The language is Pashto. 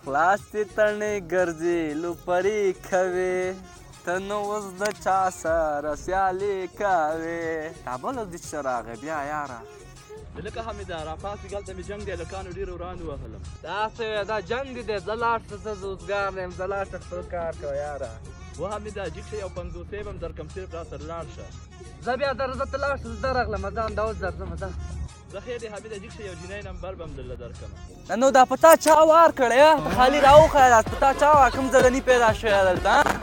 خلاص دې تڼۍ ګرځې لوپرې کوې ته نو اوس د چا سره سیالې کوې دا بل دې څه راغی بیا یاره لکه حمیده راپاسې هلته مې جنګ دی هلکانو ډېر وران ووهلم داسې وې دا جنګ دې دی زه لاړ شه زه زوزګار یم زه لاړ شه خپل کار کوه یاره و حمیده جګ شه یو 50 به هم درکړم صرف را سره لاړ شه زه بیا زه ته لاړ شه زه درغلم ځه همدا اوس درځم ځه زه خیر دی حمیده جګ شه یو جنۍ نمبر به هم درله درکړم نو دا په تا چا وار کړی په خالي راوښیه دا په تا چا کوم زلني پیدا شوی دلته